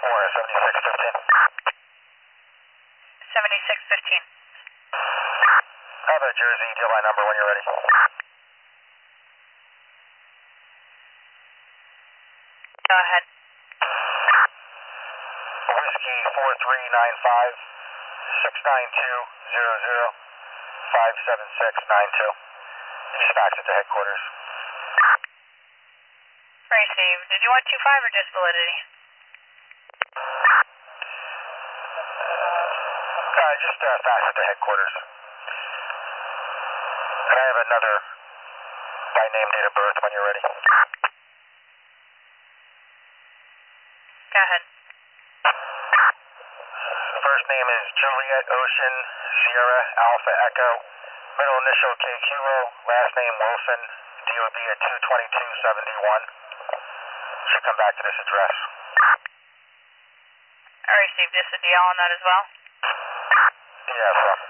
7615. 7615. Have a Jersey deal line number when you're ready. Go ahead. Whiskey 4395 69200 57692. Dispatch at the headquarters. Received. Did you want 25 or just validity? Just fax at the headquarters. And I have another by name, date of birth when you're ready. Go ahead. First name is Juliet Ocean Sierra Alpha Echo. Middle initial K Kilo. Last name Wilson. DOB at 22271. Should come back to this address. I received. Just a DL on that as well? Yes, sir.